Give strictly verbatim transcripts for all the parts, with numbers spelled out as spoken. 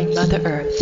morning, Mother Earth.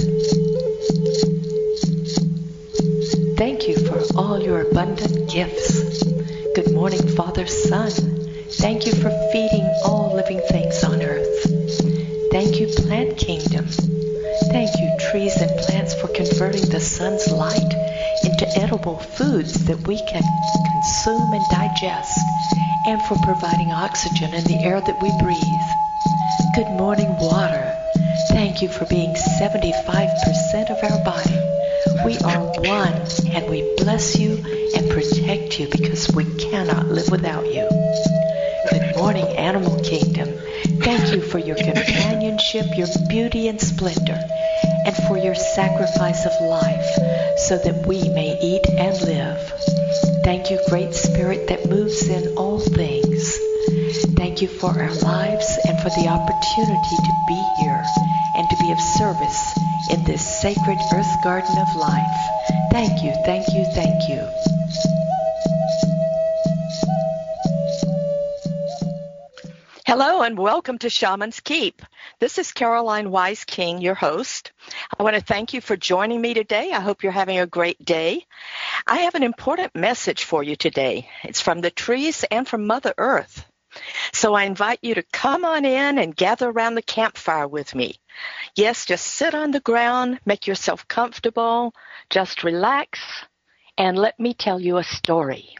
Thank you for all your abundant gifts. Good morning, Father Sun. Thank you for feeding all living things on earth. Thank you, Plant Kingdom. Thank you, trees and plants, for converting the sun's light into edible foods that we can consume and digest, and for providing oxygen in the air that we breathe. Good morning, water. Thank you for being seventy-five percent of our body. We are one, and we bless you and protect you because we cannot live without you. Good morning, Animal Kingdom. Thank you for your companionship, your beauty and splendor, and for your sacrifice of life so that we may eat and live. Thank you, Great Spirit that moves in all things. Thank you for our lives and for the opportunity to be here and to be of service in this sacred earth garden of life. Thank you, thank you, thank you. Hello and welcome to Shaman's Keep. This is Caroline Wise King, your host. I want to thank you for joining me today. I hope you're having a great day. I have an important message for you today. It's from the trees and from Mother Earth. So I invite you to come on in and gather around the campfire with me. Yes, just sit on the ground, make yourself comfortable, just relax, and let me tell you a story.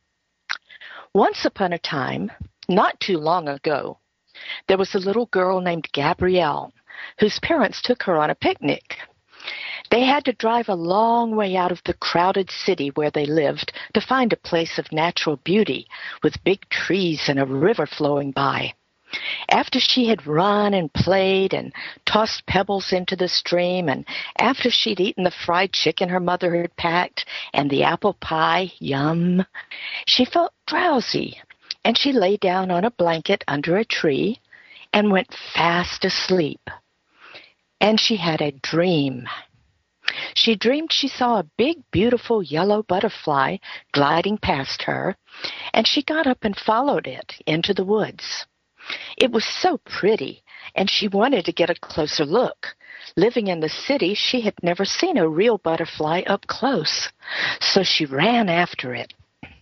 Once upon a time, not too long ago, there was a little girl named Gabrielle whose parents took her on a picnic. They had to drive a long way out of the crowded city where they lived to find a place of natural beauty with big trees and a river flowing by. After she had run and played and tossed pebbles into the stream, and after she'd eaten the fried chicken her mother had packed and the apple pie, yum, she felt drowsy, and she lay down on a blanket under a tree and went fast asleep. And she had a dream. She dreamed she saw a big, beautiful yellow butterfly gliding past her, and she got up and followed it into the woods. It was so pretty, and she wanted to get a closer look. Living in the city, she had never seen a real butterfly up close, so she ran after it.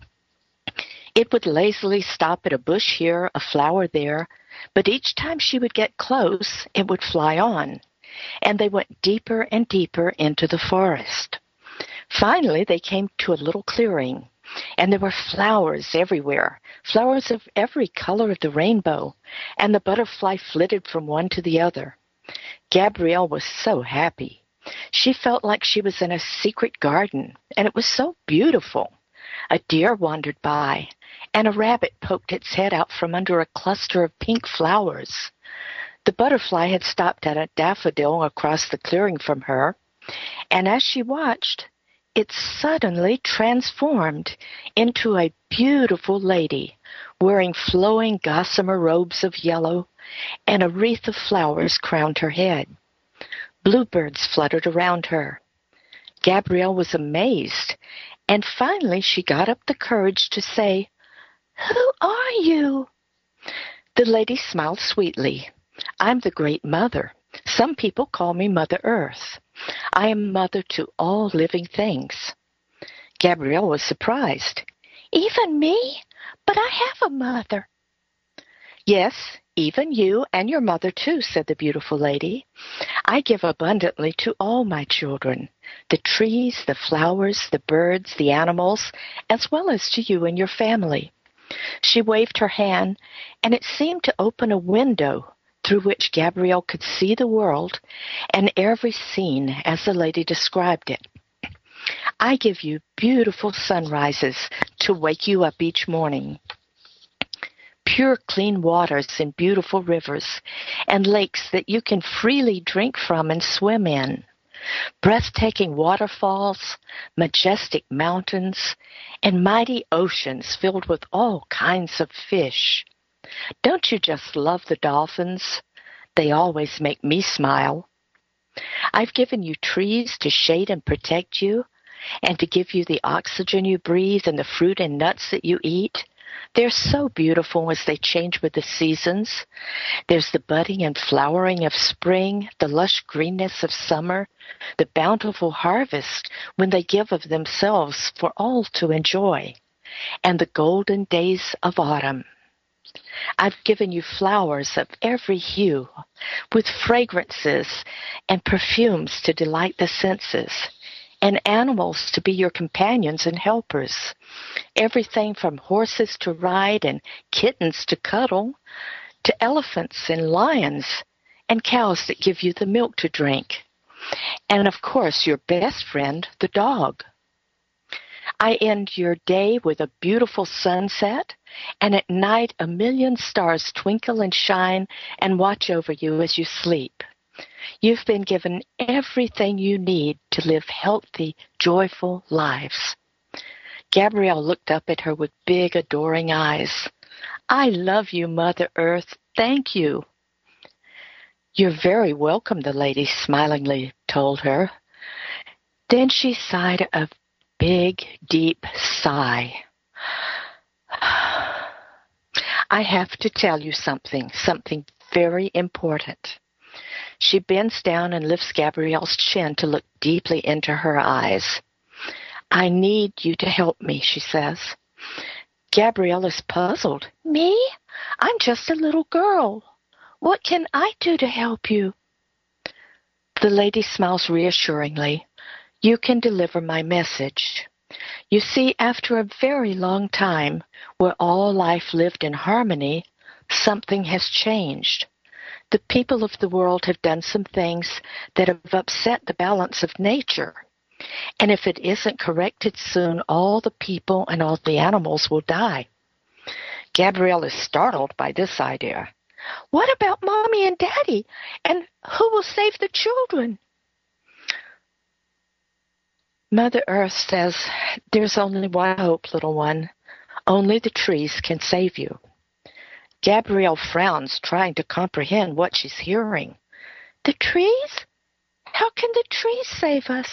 It would lazily stop at a bush here, a flower there, but each time she would get close, it would fly on, and they went deeper and deeper into the forest. Finally, they came to a little clearing, and there were flowers everywhere, flowers of every color of the rainbow, and the butterfly flitted from one to the other. Gabrielle was so happy. She felt like she was in a secret garden, and it was so beautiful. A deer wandered by, and a rabbit poked its head out from under a cluster of pink flowers. The butterfly had stopped at a daffodil across the clearing from her, and as she watched, it suddenly transformed into a beautiful lady wearing flowing gossamer robes of yellow, and a wreath of flowers crowned her head. Bluebirds fluttered around her. Gabrielle was amazed, and finally she got up the courage to say, "Who are you?" The lady smiled sweetly. "I'm the Great Mother. Some people call me Mother Earth. I am mother to all living things." Gabrielle was surprised. "Even me? But I have a mother." "Yes, even you and your mother too," said the beautiful lady. "I give abundantly to all my children, the trees, the flowers, the birds, the animals, as well as to you and your family." She waved her hand, and it seemed to open a window through which Gabrielle could see the world and every scene as the lady described it. "I give you beautiful sunrises to wake you up each morning, pure clean waters and beautiful rivers, and lakes that you can freely drink from and swim in, breathtaking waterfalls, majestic mountains, and mighty oceans filled with all kinds of fish. Don't you just love the dolphins? They always make me smile. I've given you trees to shade and protect you, and to give you the oxygen you breathe and the fruit and nuts that you eat. They're so beautiful as they change with the seasons. There's the budding and flowering of spring, the lush greenness of summer, the bountiful harvest when they give of themselves for all to enjoy, and the golden days of autumn. I've given you flowers of every hue, with fragrances and perfumes to delight the senses, and animals to be your companions and helpers. Everything from horses to ride and kittens to cuddle, to elephants and lions and cows that give you the milk to drink. And of course, your best friend, the dog. I end your day with a beautiful sunset, and at night a million stars twinkle and shine and watch over you as you sleep. You've been given everything you need to live healthy, joyful lives. Gabrielle looked up at her with big, adoring eyes. I love you, Mother Earth. Thank you. You're very welcome, the lady smilingly told her. Then she sighed a big, deep sigh. I have to tell you something, something very important. She bends down and lifts Gabrielle's chin to look deeply into her eyes. I need you to help me, she says. Gabrielle is puzzled. Me? I'm just a little girl. What can I do to help you? The lady smiles reassuringly. You can deliver my message. You see, after a very long time, where all life lived in harmony, something has changed. The people of the world have done some things that have upset the balance of nature. And if it isn't corrected soon, all the people and all the animals will die. Gabrielle is startled by this idea. What about Mommy and Daddy? And who will save the children? Mother Earth says, there's only one hope, little one. Only the trees can save you. Gabrielle frowns, trying to comprehend what she's hearing. The trees? How can the trees save us?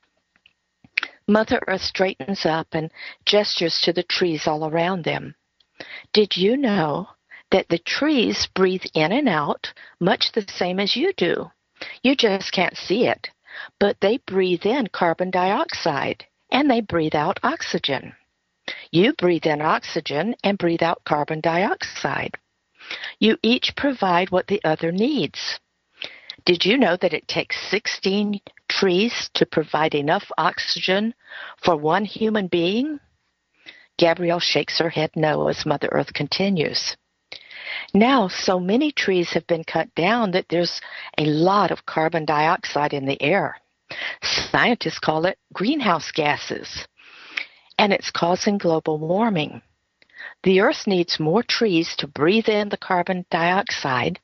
Mother Earth straightens up and gestures to the trees all around them. Did you know that the trees breathe in and out much the same as you do? You just can't see it, but they breathe in carbon dioxide and they breathe out oxygen. You breathe in oxygen and breathe out carbon dioxide. You each provide what the other needs. Did you know that it takes sixteen trees to provide enough oxygen for one human being? Gabrielle shakes her head no as Mother Earth continues. Now, so many trees have been cut down that there's a lot of carbon dioxide in the air. Scientists call it greenhouse gases, and it's causing global warming. The Earth needs more trees to breathe in the carbon dioxide,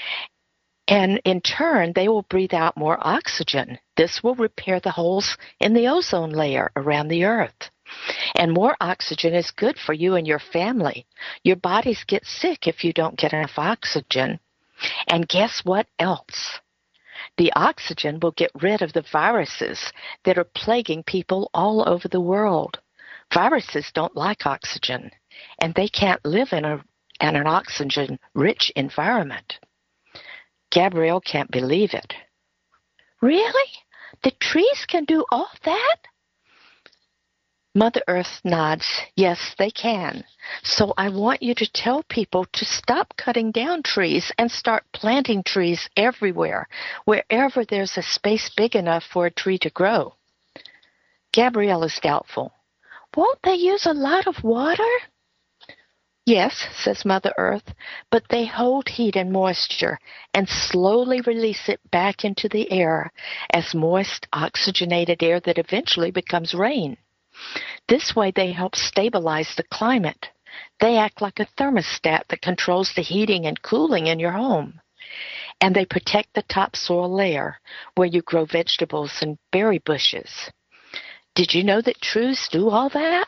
and in turn, they will breathe out more oxygen. This will repair the holes in the ozone layer around the Earth. And more oxygen is good for you and your family. Your bodies get sick if you don't get enough oxygen. And guess what else? The oxygen will get rid of the viruses that are plaguing people all over the world. Viruses don't like oxygen, and they can't live in, a, in an oxygen-rich environment. Gabrielle can't believe it. Really? The trees can do all that? Mother Earth nods. Yes, they can. So I want you to tell people to stop cutting down trees and start planting trees everywhere, wherever there's a space big enough for a tree to grow. Gabrielle is doubtful. Won't they use a lot of water? Yes, says Mother Earth, but they hold heat and moisture and slowly release it back into the air as moist, oxygenated air that eventually becomes rain. This way they help stabilize the climate. They act like a thermostat that controls the heating and cooling in your home. And they protect the topsoil layer where you grow vegetables and berry bushes. Did you know that trees do all that?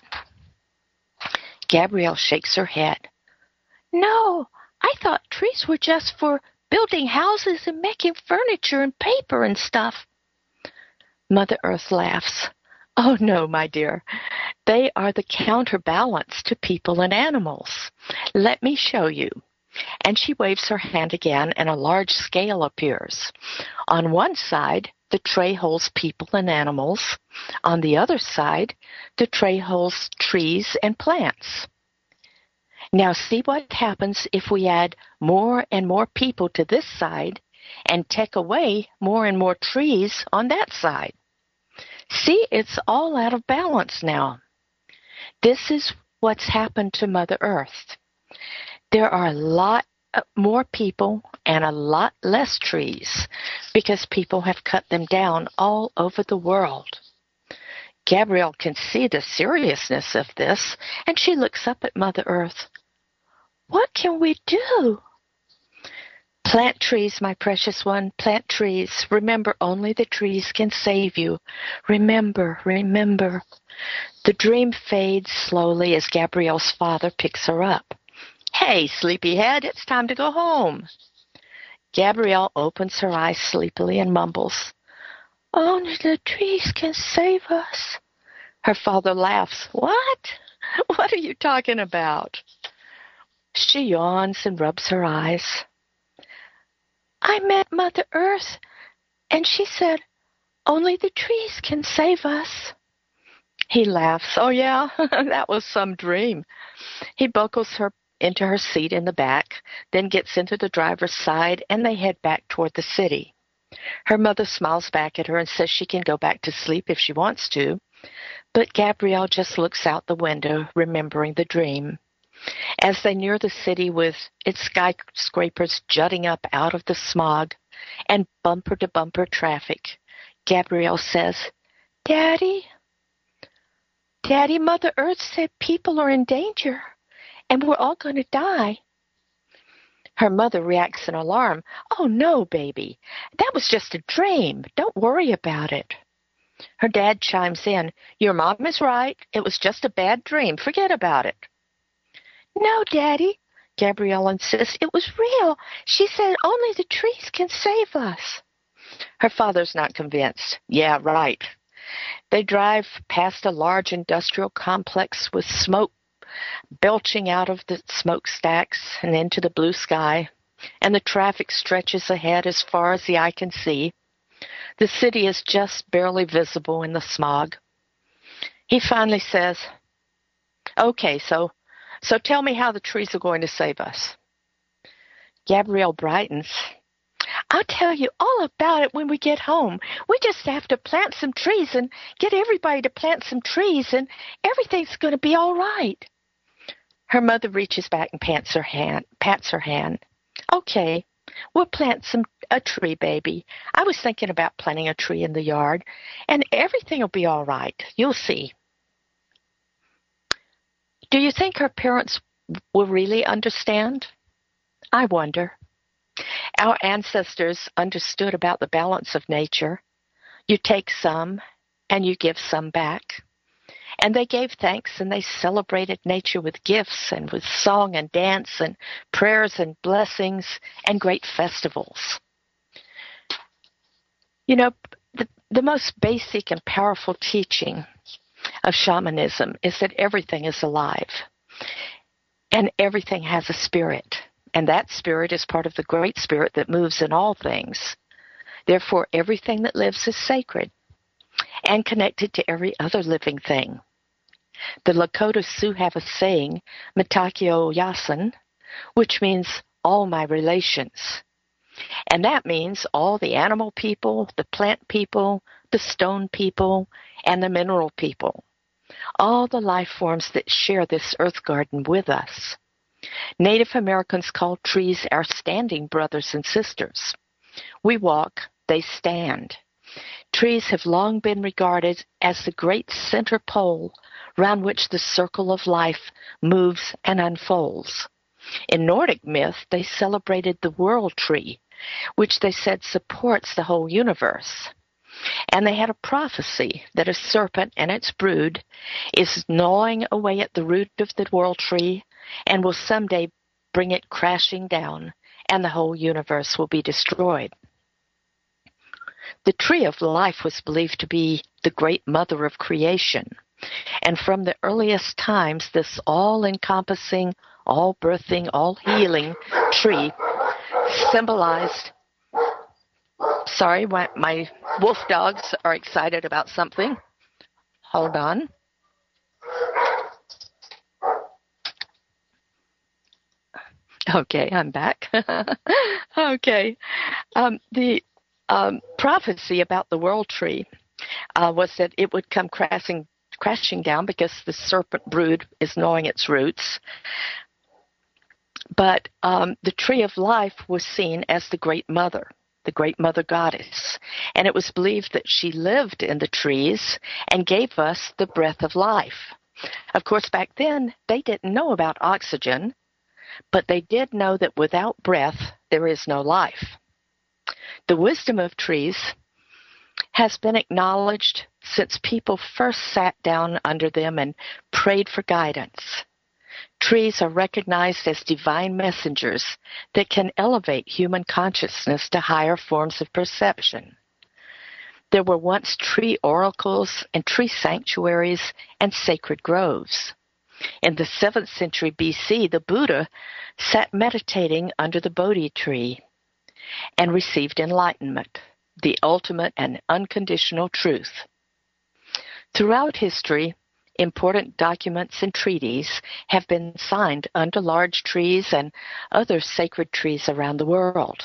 Gabrielle shakes her head. No, I thought trees were just for building houses and making furniture and paper and stuff. Mother Earth laughs. Oh, no, my dear. They are the counterbalance to people and animals. Let me show you. And she waves her hand again, and a large scale appears. On one side, the tray holds people and animals. On the other side, the tray holds trees and plants. Now see what happens if we add more and more people to this side and take away more and more trees on that side. See, it's all out of balance now. This is what's happened to Mother Earth. There are a lot more people and a lot less trees because people have cut them down all over the world. Gabrielle can see the seriousness of this, and she looks up at Mother Earth. What can we do? Plant trees, my precious one, plant trees. Remember, only the trees can save you. Remember, remember. The dream fades slowly as Gabrielle's father picks her up. Hey, sleepyhead, it's time to go home. Gabrielle opens her eyes sleepily and mumbles, Only the trees can save us. Her father laughs. What? What are you talking about? She yawns and rubs her eyes. I met Mother Earth, and she said, Only the trees can save us. He laughs. Oh, yeah, that was some dream. He buckles her into her seat in the back, then gets into the driver's side, and they head back toward the city. Her mother smiles back at her and says she can go back to sleep if she wants to, but Gabrielle just looks out the window, remembering the dream. As they near the city with its skyscrapers jutting up out of the smog and bumper-to-bumper traffic, Gabrielle says, Daddy, Daddy, Mother Earth said people are in danger, and we're all going to die. Her mother reacts in alarm. Oh, no, baby. That was just a dream. Don't worry about it. Her dad chimes in. Your mom is right. It was just a bad dream. Forget about it. No, Daddy, Gabrielle insists. It was real. She said only the trees can save us. Her father's not convinced. Yeah, right. They drive past a large industrial complex with smoke belching out of the smokestacks and into the blue sky, and the traffic stretches ahead as far as the eye can see. The city is just barely visible in the smog. He finally says, Okay, so so tell me how the trees are going to save us. Gabrielle brightens. I'll tell you all about it when we get home. We just have to plant some trees and get everybody to plant some trees, and everything's going to be all right. Her mother reaches back and pats her hand. Pats her hand. Okay, we'll plant some a tree, baby. I was thinking about planting a tree in the yard, and everything will be all right. You'll see. Do you think her parents will really understand? I wonder. Our ancestors understood about the balance of nature. You take some, and you give some back. And they gave thanks, and they celebrated nature with gifts and with song and dance and prayers and blessings and great festivals. You know, the, the most basic and powerful teaching of shamanism is that everything is alive and everything has a spirit. And that spirit is part of the great spirit that moves in all things. Therefore, everything that lives is sacred and connected to every other living thing. The Lakota Sioux have a saying, Matakio Yasin, which means all my relations. And that means all the animal people, the plant people, the stone people, and the mineral people. All the life forms that share this earth garden with us. Native Americans call trees our standing brothers and sisters. We walk, they stand. Trees have long been regarded as the great center pole round which the circle of life moves and unfolds. In Nordic myth, they celebrated the world tree, which they said supports the whole universe. And they had a prophecy that a serpent and its brood is gnawing away at the root of the world tree and will someday bring it crashing down, and the whole universe will be destroyed. The tree of life was believed to be the great mother of creation. And from the earliest times, this all-encompassing, all-birthing, all-healing tree symbolized, sorry, my, my wolf dogs are excited about something. Hold on. Okay, I'm back. Okay. Um, the um, prophecy about the world tree uh, was that it would come crashing, crashing down because the serpent brood is gnawing its roots. But um, the tree of life was seen as the great mother, the great mother goddess. And it was believed that she lived in the trees and gave us the breath of life. Of course, back then, they didn't know about oxygen, but they did know that without breath, there is no life. The wisdom of trees has been acknowledged since people first sat down under them and prayed for guidance. Trees are recognized as divine messengers that can elevate human consciousness to higher forms of perception. There were once tree oracles and tree sanctuaries and sacred groves. In the seventh century B C, the Buddha sat meditating under the Bodhi tree and received enlightenment, the ultimate and unconditional truth. Throughout history, important documents and treaties have been signed under large trees and other sacred trees around the world.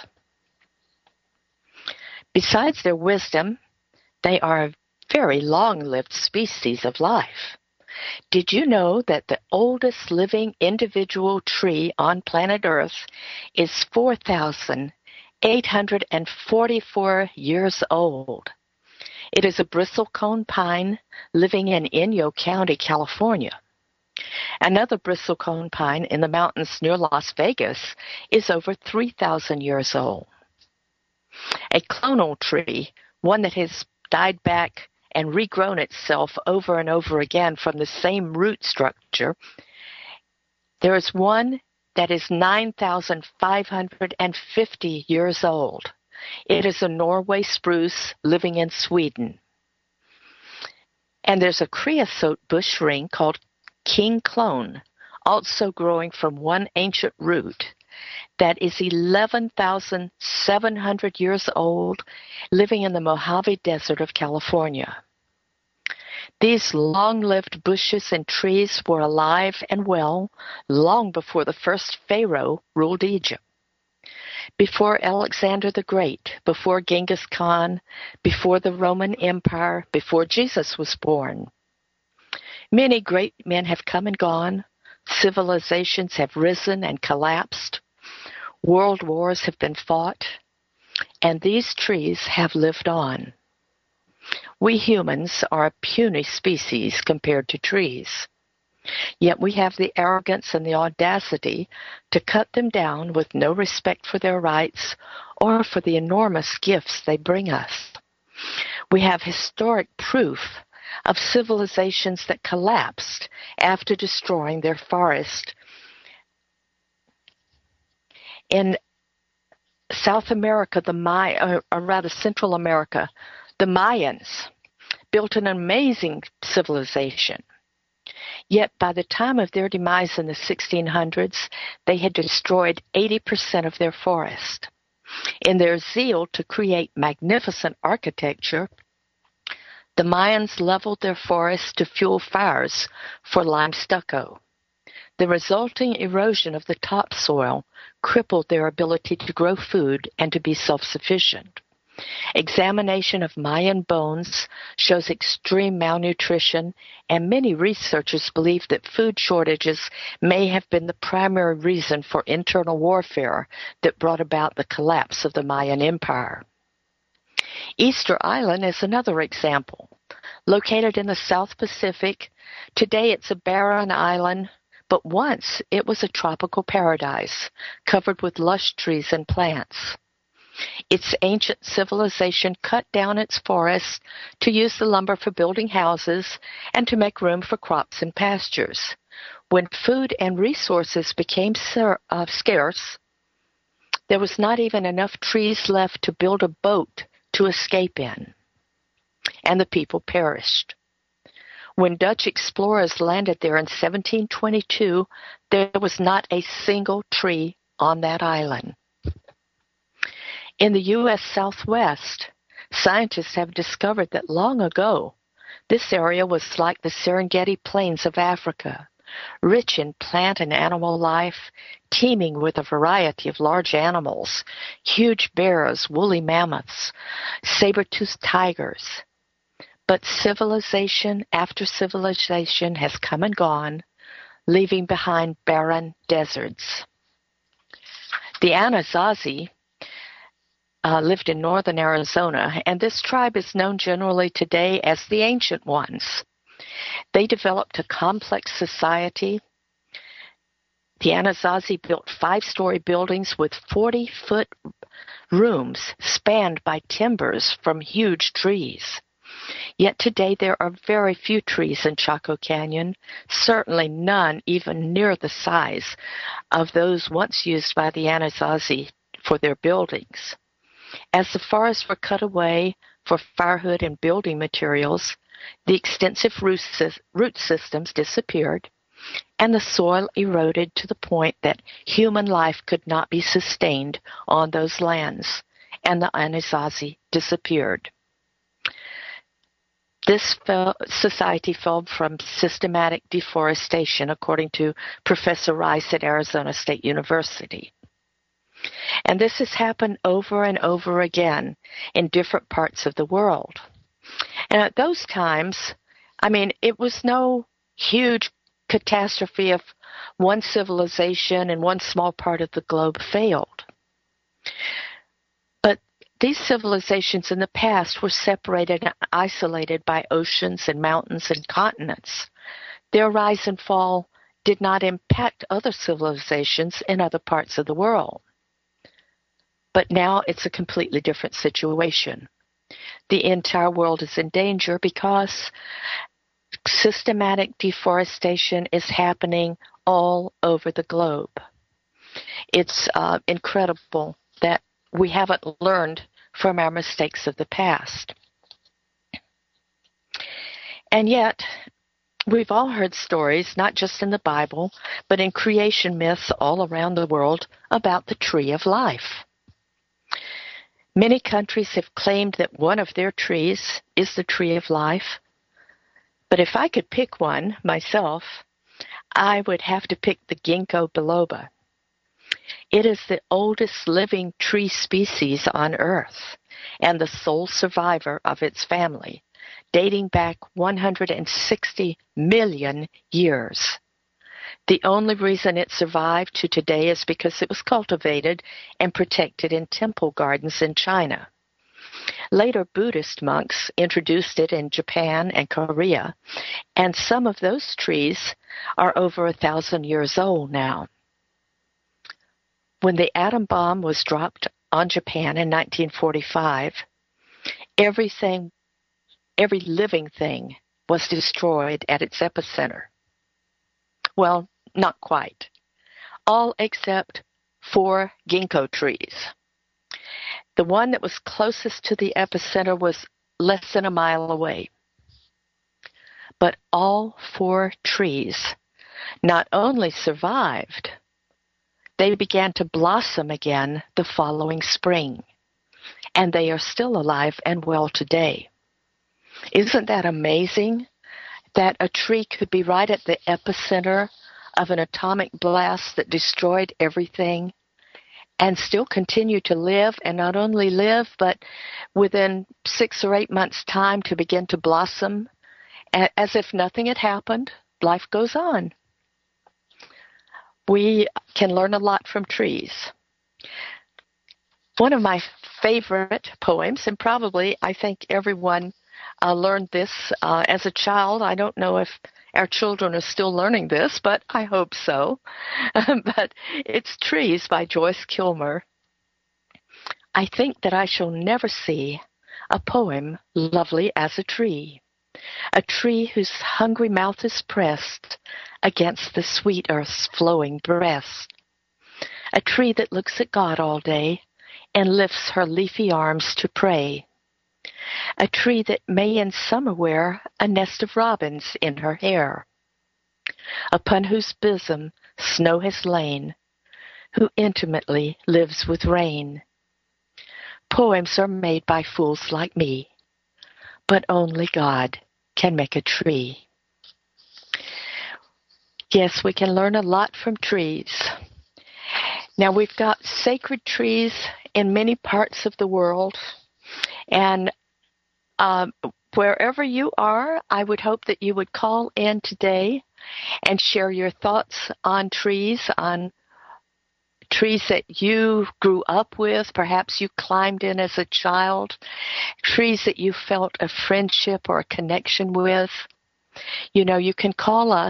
Besides their wisdom, they are a very long-lived species of life. Did you know that the oldest living individual tree on planet Earth is four thousand eight hundred forty-four years old? It is a bristlecone pine living in Inyo County, California. Another bristlecone pine in the mountains near Las Vegas is over three thousand years old. A clonal tree, one that has died back and regrown itself over and over again from the same root structure, there is one that is nine thousand five hundred fifty years old. It is a Norway spruce living in Sweden. And there's a creosote bush ring called king clone, also growing from one ancient root that is eleven thousand seven hundred years old, living in the Mojave Desert of California. These long-lived bushes and trees were alive and well long before the first Pharaoh ruled Egypt. Before Alexander the Great, before Genghis Khan, before the Roman Empire, before Jesus was born. Many great men have come and gone. Civilizations have risen and collapsed. World wars have been fought. And these trees have lived on. We humans are a puny species compared to trees. Yet we have the arrogance and the audacity to cut them down with no respect for their rights or for the enormous gifts they bring us. We have historic proof of civilizations that collapsed after destroying their forest. In South America, the May- or rather Central America, the Mayans built an amazing civilization. Yet by the time of their demise in the sixteen hundreds, they had destroyed eighty percent of their forest. In their zeal to create magnificent architecture, the Mayans leveled their forests to fuel fires for lime stucco. The resulting erosion of the topsoil crippled their ability to grow food and to be self-sufficient. Examination of Mayan bones shows extreme malnutrition, and many researchers believe that food shortages may have been the primary reason for internal warfare that brought about the collapse of the Mayan Empire. Easter Island is another example. Located in the South Pacific, today it's a barren island, but once it was a tropical paradise covered with lush trees and plants. Its ancient civilization cut down its forests to use the lumber for building houses and to make room for crops and pastures. When food and resources became uh, scarce, there was not even enough trees left to build a boat to escape in. and the people perished. When Dutch explorers landed there in seventeen twenty-two, there was not a single tree on that island. In the U S Southwest, scientists have discovered that long ago, this area was like the Serengeti Plains of Africa, rich in plant and animal life, teeming with a variety of large animals, huge bears, woolly mammoths, saber-toothed tigers. But civilization after civilization has come and gone, leaving behind barren deserts. The Anasazi uh, lived in northern Arizona, and this tribe is known generally today as the Ancient Ones. They developed a complex society. The Anasazi built five-story buildings with forty-foot rooms spanned by timbers from huge trees. Yet today there are very few trees in Chaco Canyon, certainly none even near the size of those once used by the Anasazi for their buildings. As the forests were cut away for firewood and building materials, the extensive root systems disappeared, and the soil eroded to the point that human life could not be sustained on those lands, and the Anasazi disappeared. This fell, society fell from systematic deforestation, according to Professor Rice at Arizona State University. And this has happened over and over again in different parts of the world. And at those times, I mean, it was no huge catastrophe if one civilization in one small part of the globe failed. But these civilizations in the past were separated and isolated by oceans and mountains and continents. Their rise and fall did not impact other civilizations in other parts of the world. But now it's a completely different situation. The entire world is in danger because systematic deforestation is happening all over the globe. It's uh, incredible that we haven't learned from our mistakes of the past. And yet, we've all heard stories, not just in the Bible, but in creation myths all around the world about the tree of life. Many countries have claimed that one of their trees is the tree of life. But if I could pick one myself, I would have to pick the ginkgo biloba. It is the oldest living tree species on Earth and the sole survivor of its family, dating back one hundred sixty million years. The only reason it survived to today is because it was cultivated and protected in temple gardens in China. Later, Buddhist monks introduced it in Japan and Korea, and some of those trees are over a thousand years old now. When the atom bomb was dropped on Japan in nineteen forty-five, everything, every living thing was destroyed at its epicenter. Well, not quite. All except four ginkgo trees. The one that was closest to the epicenter was less than a mile away. But all four trees not only survived, they began to blossom again the following spring, and they are still alive and well today. Isn't that amazing? That a tree could be right at the epicenter of an atomic blast that destroyed everything and still continue to live, and not only live, but within six or eight months' time to begin to blossom as if nothing had happened. Life goes on. We can learn a lot from trees. One of my favorite poems, and probably I think everyone uh, learned this uh, as a child. I don't know if our children are still learning this, but I hope so. But it's Trees by Joyce Kilmer. I think that I shall never see a poem lovely as a tree, a tree whose hungry mouth is pressed against the sweet earth's flowing breast, a tree that looks at God all day and lifts her leafy arms to pray, A tree that may in summer wear a nest of robins in her hair, upon whose bosom snow has lain, who intimately lives with rain. Poems are made by fools like me, but only God can make a tree. Yes, we can learn a lot from trees. Now, we've got sacred trees in many parts of the world, and um, wherever you are, I would hope that you would call in today and share your thoughts on trees, on trees that you grew up with, perhaps you climbed in as a child, trees that you felt a friendship or a connection with. You know, you can call us,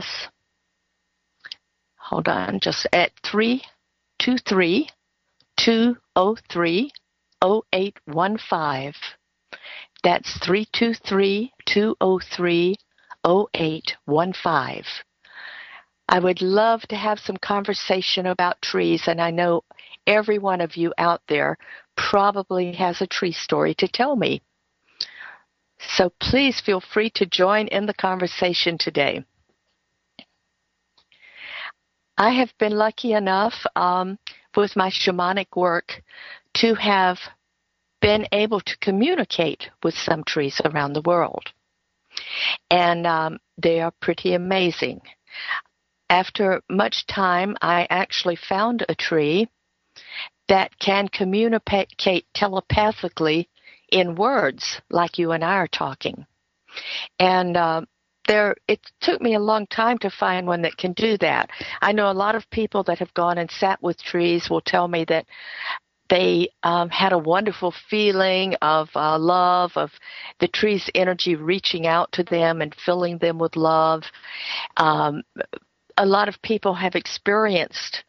hold on, just at three two three, two oh three, oh eight one five. That's three two three, two oh three, oh eight one five. I would love to have some conversation about trees, and I know every one of you out there probably has a tree story to tell me. So please feel free to join in the conversation today. I have been lucky enough um, with my shamanic work to have been able to communicate with some trees around the world. And um, they are pretty amazing. After much time, I actually found a tree that can communicate telepathically in words like you and I are talking. And uh, there, it took me a long time to find one that can do that. I know a lot of people that have gone and sat with trees will tell me that they um, had a wonderful feeling of uh, love, of the tree's energy reaching out to them and filling them with love. Um, a lot of people have experienced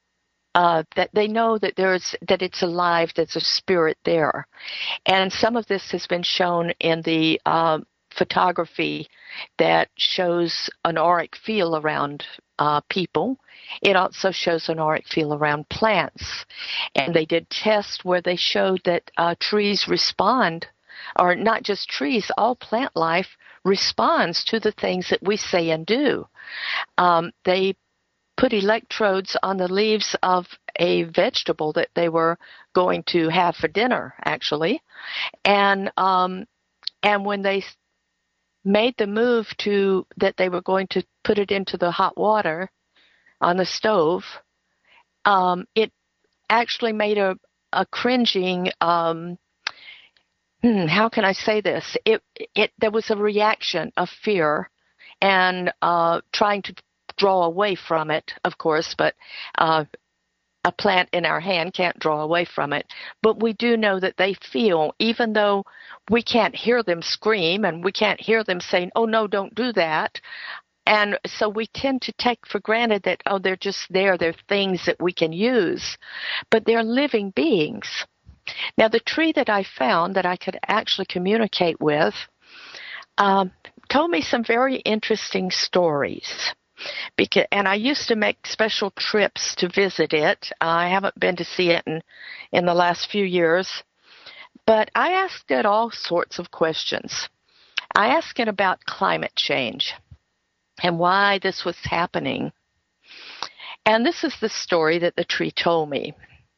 uh, that they know that there's that it's alive, there's a spirit there. And some of this has been shown in the uh, photography that shows an auric field around uh, people. It also shows an auric field around plants. And they did tests where they showed that uh, trees respond, or not just trees, all plant life responds to the things that we say and do. Um, they put electrodes on the leaves of a vegetable that they were going to have for dinner, actually. And um, and when they made the move to that they were going to put it into the hot water on the stove, um, it actually made a, a cringing, um, hmm, how can I say this? It, it, there was a reaction of fear and uh, trying to draw away from it, of course, but uh, a plant in our hand can't draw away from it. But we do know that they feel, even though we can't hear them scream and we can't hear them saying, oh, no, don't do that. And so we tend to take for granted that, oh, they're just there. They're things that we can use. But they're living beings. Now, the tree that I found that I could actually communicate with um, told me some very interesting stories. Because, and I used to make special trips to visit it. I haven't been to see it in, in the last few years. But I asked it all sorts of questions. I asked it about climate change and why this was happening. And this is the story that the tree told me.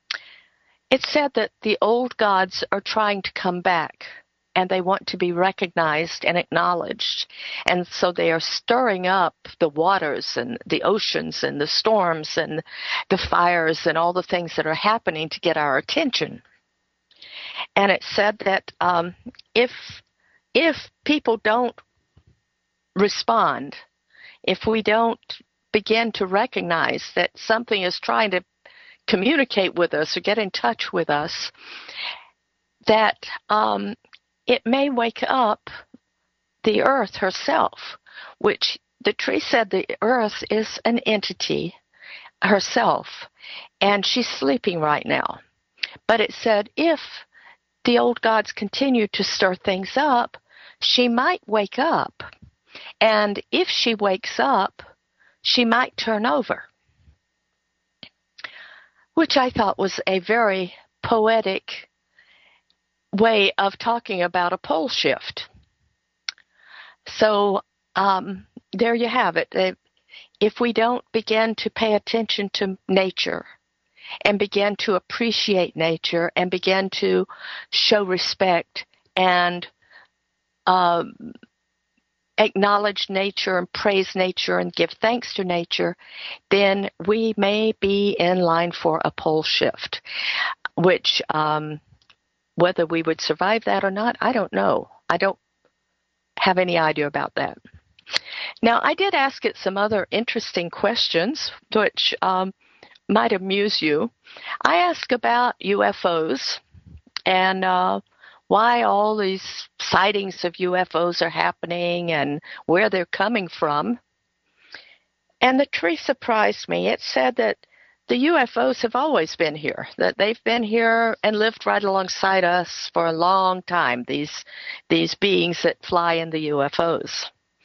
It said that the old gods are trying to come back, and they want to be recognized and acknowledged. And so they are stirring up the waters and the oceans and the storms and the fires and all the things that are happening to get our attention. And it said that um, if if people don't respond, if we don't begin to recognize that something is trying to communicate with us or get in touch with us, that um, it may wake up the earth herself, which the tree said the earth is an entity herself, and she's sleeping right now. But it said if the old gods continue to stir things up, she might wake up. And if she wakes up, she might turn over, which I thought was a very poetic way of talking about a pole shift. So um, there you have it. If we don't begin to pay attention to nature and begin to appreciate nature and begin to show respect and um, acknowledge nature and praise nature and give thanks to nature, then we may be in line for a pole shift, which um, whether we would survive that or not, I don't know. I don't have any idea about that. Now, I did ask it some other interesting questions, which um, might amuse you. I asked about U F Os and uh, why all these sightings of U F Os are happening and where they're coming from. And the tree surprised me. It said that the U F Os have always been here, that they've been here and lived right alongside us for a long time, these these beings that fly in the U F Os.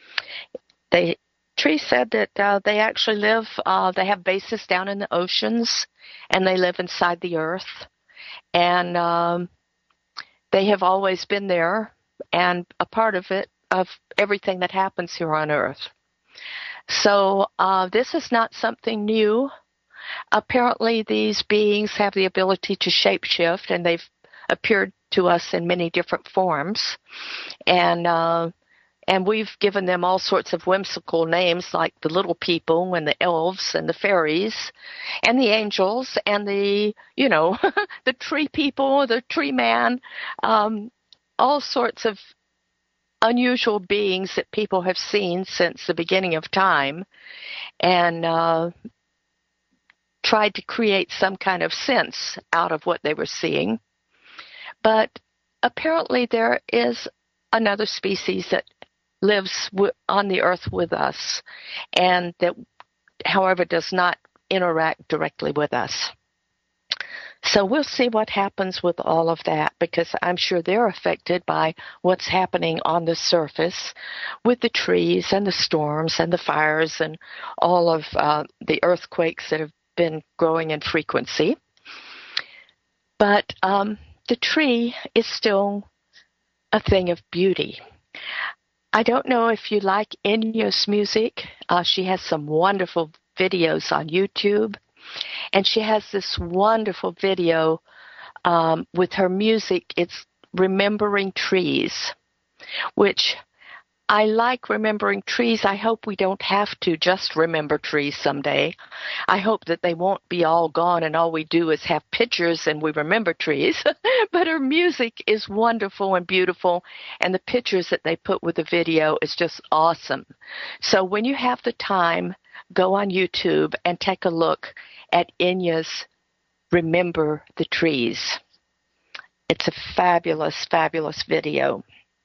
The tree said that uh, they actually live, uh, they have bases down in the oceans, and they live inside the earth. And um, they have always been there and a part of it, of everything that happens here on earth. So uh, this is not something new. Apparently, these beings have the ability to shapeshift, and they've appeared to us in many different forms. And uh, and we've given them all sorts of whimsical names, like the little people and the elves and the fairies and the angels and the, you know, the tree people, the tree man, um, all sorts of unusual beings that people have seen since the beginning of time, and uh, tried to create some kind of sense out of what they were seeing. But apparently there is another species that lives w- on the earth with us, and that, however, does not interact directly with us. So we'll see what happens with all of that, because I'm sure they're affected by what's happening on the surface with the trees and the storms and the fires and all of uh, the earthquakes that have been growing in frequency. But um, the tree is still a thing of beauty. I don't know if you like Enya's music. Uh, she has some wonderful videos on YouTube. And she has this wonderful video um, with her music. It's Remembering Trees, which I like remembering trees. I hope we don't have to just remember trees someday. I hope that they won't be all gone and all we do is have pictures and we remember trees. But her music is wonderful and beautiful, and the pictures that they put with the video is just awesome. So when you have the time, go on YouTube and take a look at Enya's Remember the Trees. It's a fabulous, fabulous video.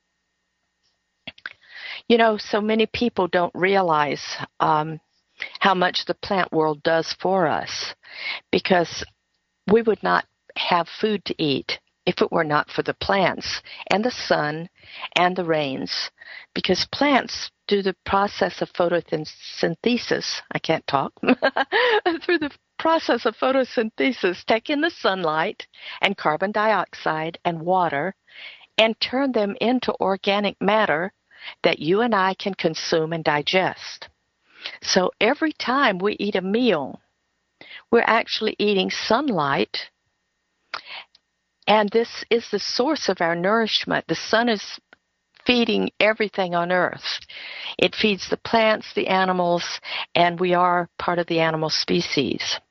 You know, so many people don't realize um, how much the plant world does for us, because we would not have food to eat if it were not for the plants and the sun and the rains, because plants do the process of photosynthesis. I can't talk. Through the process of photosynthesis, take in the sunlight and carbon dioxide and water and turn them into organic matter that you and I can consume and digest. So every time we eat a meal, we're actually eating sunlight, and this is the source of our nourishment. The sun is feeding everything on earth. It feeds the plants, the animals, and we are part of the animal species.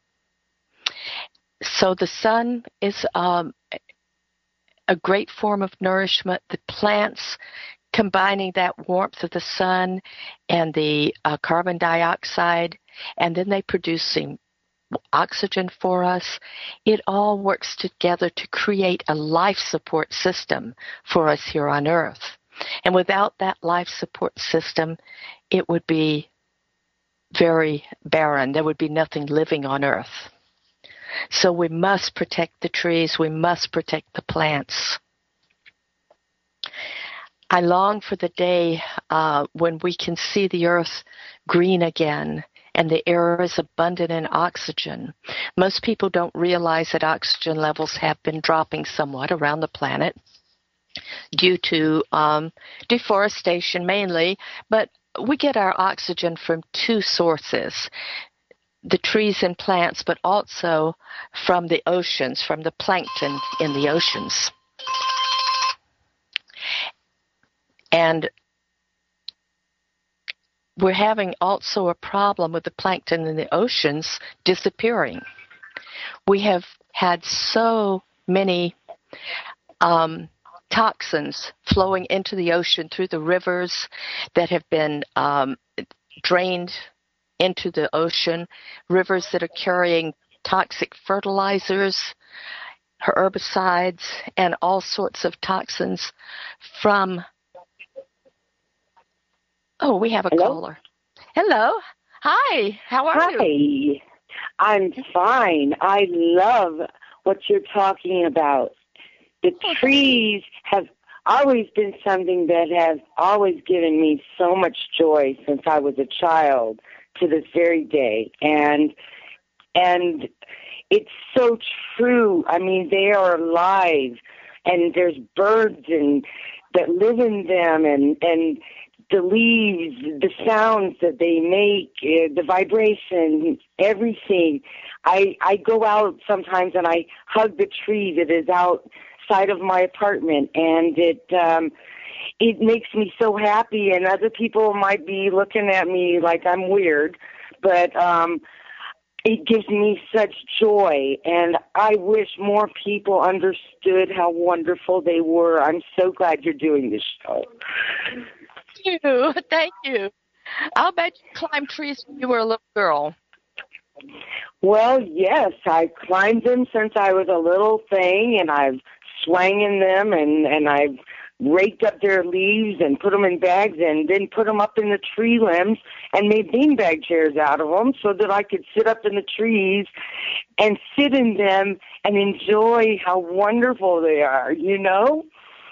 So the sun is um, a great form of nourishment. The plants, combining that warmth of the sun and the uh, carbon dioxide, and then they produce the oxygen for us. It all works together to create a life support system for us here on earth. And without that life support system, it would be very barren. There would be nothing living on earth. So we must protect the trees. We must protect the plants. I long for the day uh, when we can see the earth green again and the air is abundant in oxygen. Most people don't realize that oxygen levels have been dropping somewhat around the planet. due to um, deforestation mainly, but we get our oxygen from two sources, the trees and plants, but also from the oceans, from the plankton in the oceans. And we're having also a problem with the plankton in the oceans disappearing. We have had so many um, toxins flowing into the ocean through the rivers that have been um, drained into the ocean, rivers that are carrying toxic fertilizers, herbicides, and all sorts of toxins from... Oh, we have a Hello? caller. Hello. Hi. How are Hi. you? I'm fine. I love what you're talking about. The trees have always been something that has always given me so much joy since I was a child to this very day. And and it's so true. I mean, they are alive, and there's birds and that live in them, and and the leaves, the sounds that they make, uh, the vibration, everything. I I go out sometimes and I hug the tree that is outside of my apartment, and it um, it makes me so happy. And other people might be looking at me like I'm weird, but um, it gives me such joy. And I wish more people understood how wonderful they were. I'm so glad you're doing this show. Thank you. Thank you. I'll bet you climbed trees when you were a little girl. Well, yes, I climbed them since I was a little thing, and I've swung in them, and, and I've raked up their leaves and put them in bags and then put them up in the tree limbs and made beanbag chairs out of them so that I could sit up in the trees and sit in them and enjoy how wonderful they are, you know?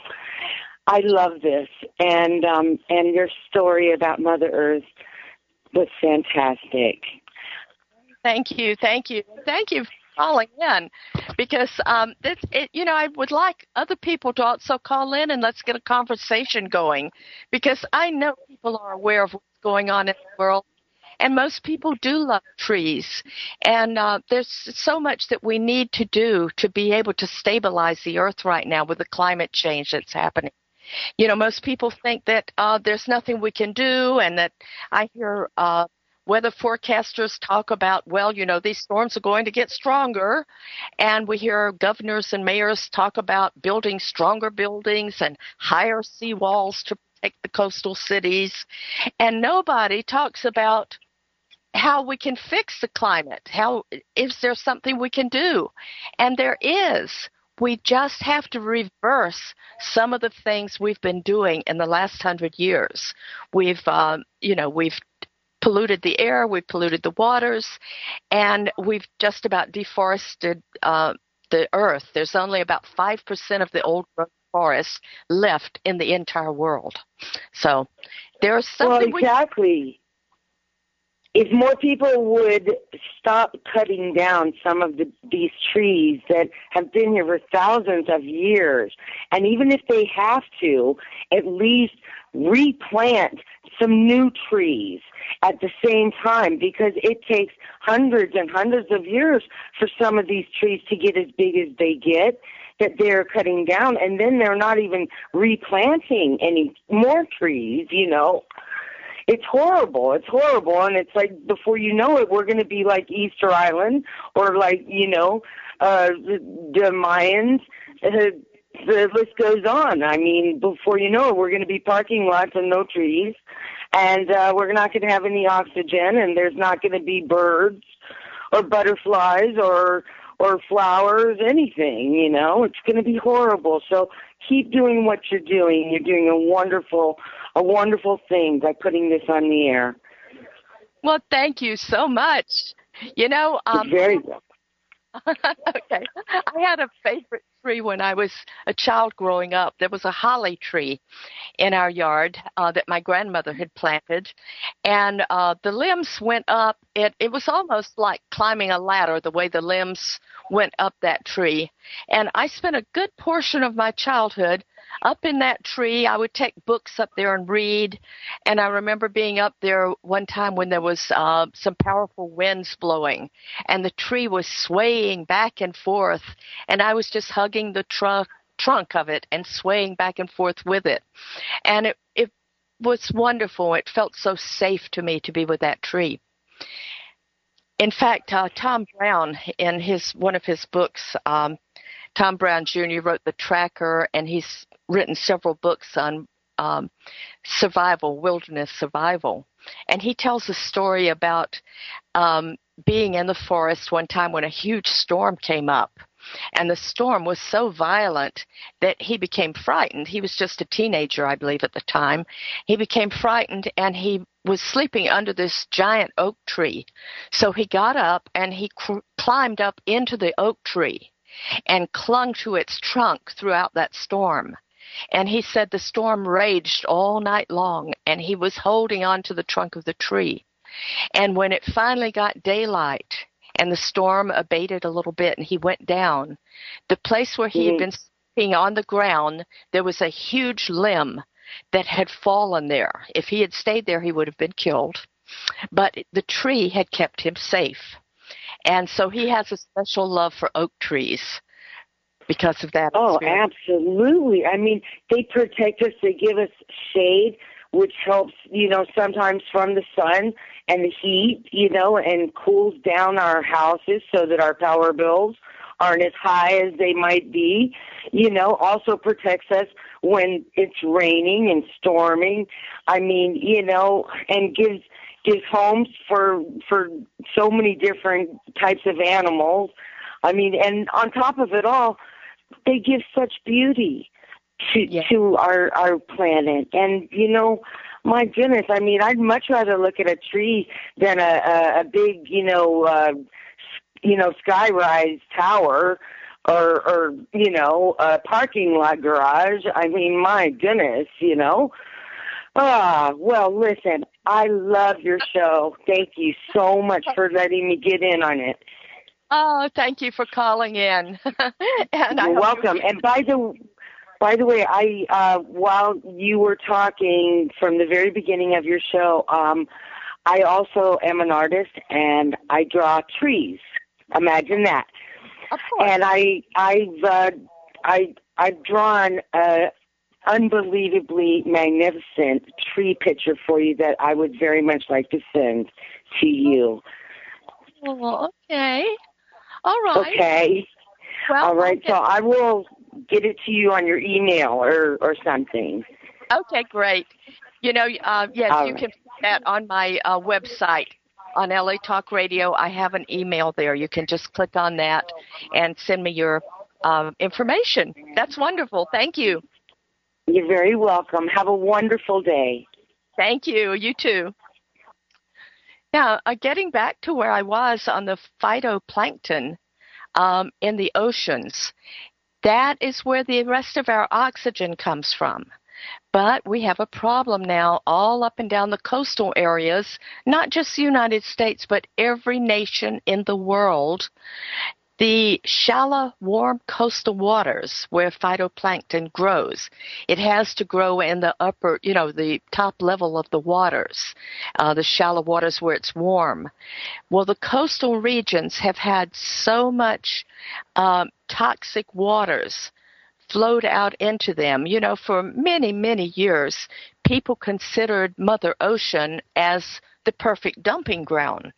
I love this, and um, and your story about Mother Earth was fantastic. Thank you, thank you, thank you for calling in, because um, it's, it, you know, I would like other people to also call in and let's get a conversation going, because I know people are aware of what's going on in the world, and most people do love trees, and uh, there's so much that we need to do to be able to stabilize the earth right now with the climate change that's happening. You know, most people think that uh, there's nothing we can do, and that I hear uh, weather forecasters talk about, well, you know, these storms are going to get stronger, and we hear governors and mayors talk about building stronger buildings and higher seawalls to protect the coastal cities, and nobody talks about how we can fix the climate, how is there something we can do, and there is. We just have to reverse some of the things we've been doing in the last hundred years. We've, um, you know, we've polluted the air, we've polluted the waters, and we've just about deforested uh, the earth. There's only about five percent of the old growth forest left in the entire world. So there's something. Well, exactly. We- If more people would stop cutting down some of the, these trees that have been here for thousands of years, and even if they have to, at least replant some new trees at the same time, because it takes hundreds and hundreds of years for some of these trees to get as big as they get that they're cutting down, and then they're not even replanting any more trees, you know. It's horrible. It's horrible. And it's like, before you know it, we're going to be like Easter Island or like, you know, uh, the, the Mayans. Uh, the list goes on. I mean, before you know it, we're going to be parking lots and no trees. And uh, we're not going to have any oxygen, and there's not going to be birds or butterflies or or flowers, anything, you know. It's going to be horrible. So keep doing what you're doing. You're doing a wonderful, a wonderful thing by putting this on the air. Well, thank you so much. You know, um, it's very well. Okay, I had a favorite tree when I was a child growing up. There was a holly tree in our yard uh, that my grandmother had planted, and uh, the limbs went up. It, it was almost like climbing a ladder, the way the limbs went up that tree. And I spent a good portion of my childhood up in that tree. I would take books up there and read. And I remember being up there one time when there was uh, some powerful winds blowing, and the tree was swaying back and forth. And I was just hugging the trunk trunk of it and swaying back and forth with it. And it, it was wonderful. It felt so safe to me to be with that tree. In fact, uh, Tom Brown, in his one of his books, um, Tom Brown Junior wrote The Tracker, and he's written several books on um, survival, wilderness survival. And he tells a story about um, being in the forest one time when a huge storm came up. And the storm was so violent that he became frightened. He was just a teenager, I believe, at the time. He became frightened, and he was sleeping under this giant oak tree. So he got up, and he cr- climbed up into the oak tree and clung to its trunk throughout that storm. And he said the storm raged all night long, and he was holding on to the trunk of the tree. And when it finally got daylight, and the storm abated a little bit, and he went down, the place where he mm-hmm. had been sleeping on the ground, there was a huge limb that had fallen there. If he had stayed there, he would have been killed. But the tree had kept him safe. And so he has a special love for oak trees because of that Oh, experience. Absolutely. I mean, they protect us. They give us shade, which helps, you know, sometimes from the sun and the heat, you know, and cools down our houses so that our power bills aren't as high as they might be, you know, also protects us when it's raining and storming. I mean, you know, and gives gives homes for for so many different types of animals. I mean, and on top of it all, they give such beauty to yeah. to our our planet. And you know, my goodness, I mean, I'd much rather look at a tree than a a, a big, you know, uh, you know, skyrise tower or or you know, a parking lot garage. I mean, my goodness, you know. Ah, well, listen, I love your show. Thank you so much for letting me get in on it. Oh, thank you for calling in. and You're welcome. You- and by the by the way, I uh, while you were talking from the very beginning of your show, um, I also am an artist, and I draw trees. Imagine that. Of course. And I I've uh, I I've drawn a unbelievably magnificent tree picture for you that I would very much like to send to you. Oh, okay. All right. Okay. Well, All right. okay. So I will get it to you on your email or, or something. Okay, great. You know, uh, yes, All you right. can put that on my uh, website on L A Talk Radio. I have an email there. You can just click on that and send me your uh, information. That's wonderful. Thank you. You're very welcome. Have a wonderful day. Thank you. You too. Now, uh, getting back to where I was on the phytoplankton um, in the oceans, that is where the rest of our oxygen comes from. But we have a problem now all up and down the coastal areas, not just the United States, but every nation in the world. The shallow, warm coastal waters where phytoplankton grows, it has to grow in the upper, you know, the top level of the waters, uh, the shallow waters where it's warm. Well, the coastal regions have had so much um, toxic waters flowed out into them. You know, for many, many years, people considered Mother Ocean as the perfect dumping ground.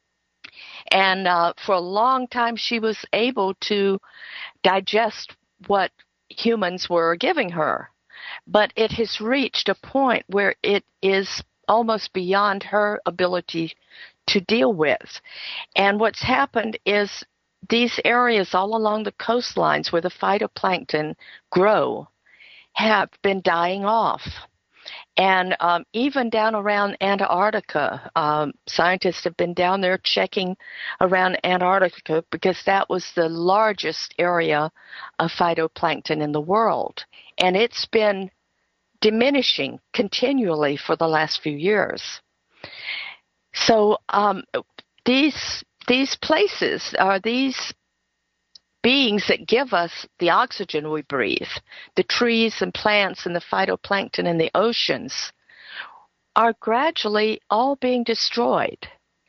And uh, for a long time, she was able to digest what humans were giving her. But it has reached a point where it is almost beyond her ability to deal with. And what's happened is these areas all along the coastlines where the phytoplankton grow have been dying off. And um, even down around Antarctica, um, scientists have been down there checking around Antarctica because that was the largest area of phytoplankton in the world. And it's been diminishing continually for the last few years. So um, these these places are these beings that give us the oxygen we breathe, the trees and plants and the phytoplankton in the oceans, are gradually all being destroyed.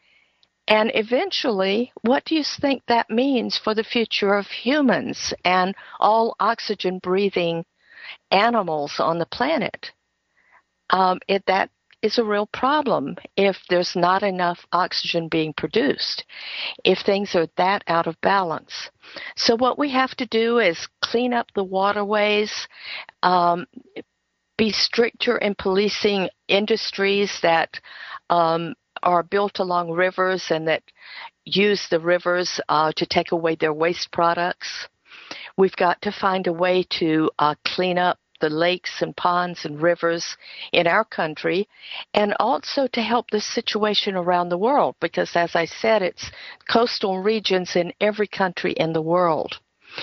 And eventually, what do you think that means for the future of humans and all oxygen-breathing animals on the planet? Um, it, that is a real problem if there's not enough oxygen being produced, if things are that out of balance. So what we have to do is clean up the waterways, um, be stricter in policing industries that um, are built along rivers and that use the rivers uh, to take away their waste products. We've got to find a way to uh, clean up the lakes and ponds and rivers in our country, and also to help this situation around the world, because as I said, it's coastal regions in every country in the world.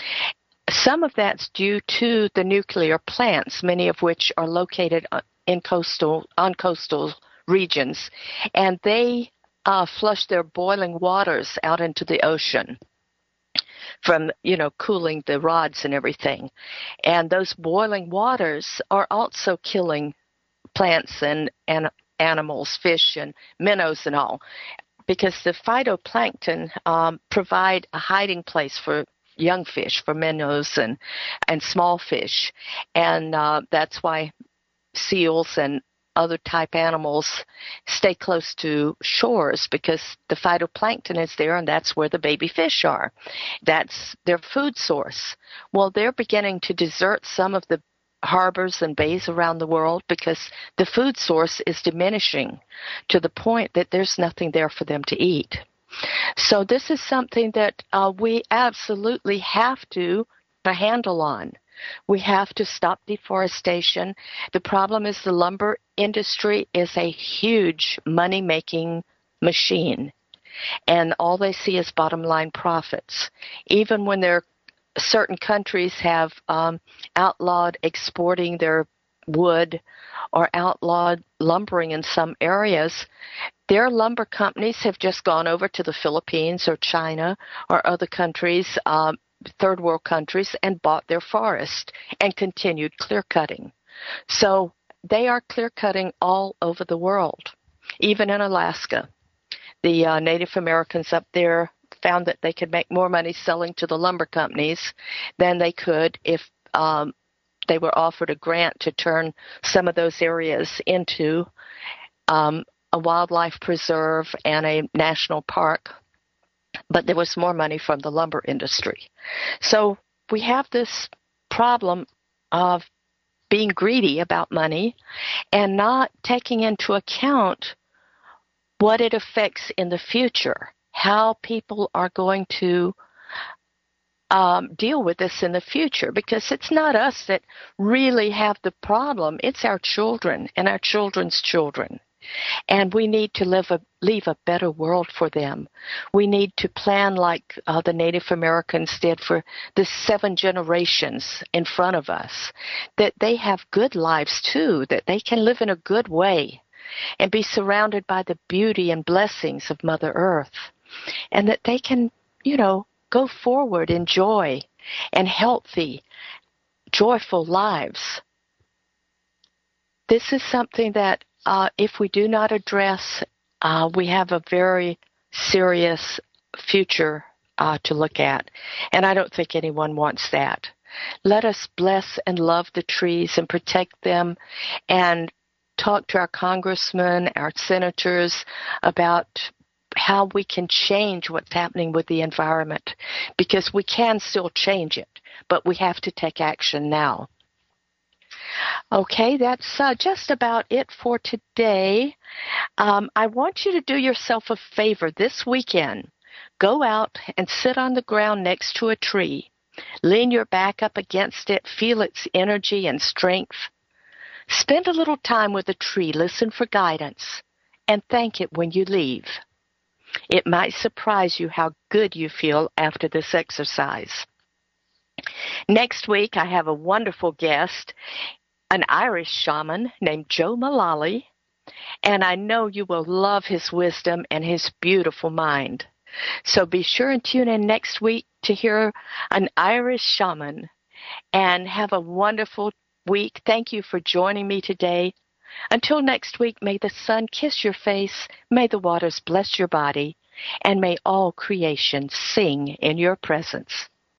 Some of that's due to the nuclear plants, many of which are located in coastal on coastal regions, and they uh, flush their boiling waters out into the ocean from, you know, cooling the rods and everything. And those boiling waters are also killing plants and, and animals, fish and minnows and all, because the phytoplankton um, provide a hiding place for young fish, for minnows and, and small fish. And uh, that's why seals and other type animals stay close to shores, because the phytoplankton is there, and that's where the baby fish are. That's their food source. Well, they're beginning to desert some of the harbors and bays around the world because the food source is diminishing to the point that there's nothing there for them to eat. So this is something that uh, we absolutely have to have a handle on. We have to stop deforestation. The problem is the lumber industry is a huge money-making machine, and all they see is bottom-line profits. Even when they're, certain countries have um, outlawed exporting their wood or outlawed lumbering in some areas, their lumber companies have just gone over to the Philippines or China or other countries, um, third world countries, and bought their forest and continued clear cutting. So they are clear cutting all over the world, even in Alaska. The uh, Native Americans up there found that they could make more money selling to the lumber companies than they could if um, they were offered a grant to turn some of those areas into um, a wildlife preserve and a national park. But there was more money from the lumber industry. So we have this problem of being greedy about money and not taking into account what it affects in the future, how people are going to um, deal with this in the future, because it's not us that really have the problem. It's our children and our children's children. And we need to live a, leave a better world for them. We need to plan like uh, the Native Americans did for the seven generations in front of us, that they have good lives too, that they can live in a good way and be surrounded by the beauty and blessings of Mother Earth, and that they can, you know, go forward in joy and healthy, joyful lives. This is something that Uh, if we do not address, uh, we have a very serious future uh, to look at. And I don't think anyone wants that. Let us bless and love the trees and protect them, and talk to our congressmen, our senators about how we can change what's happening with the environment, because we can still change it, but we have to take action now. Okay, that's uh, just about it for today. Um, I want you to do yourself a favor this weekend. Go out and sit on the ground next to a tree. Lean your back up against it. Feel its energy and strength. Spend a little time with a tree, listen for guidance, and thank it when you leave. It might surprise you how good you feel after this exercise. Next week, I have a wonderful guest, an Irish shaman named Joe Mullally, and I know you will love his wisdom and his beautiful mind. So be sure and tune in next week to hear an Irish shaman, and have a wonderful week. Thank you for joining me today. Until next week, may the sun kiss your face, may the waters bless your body, and may all creation sing in your presence.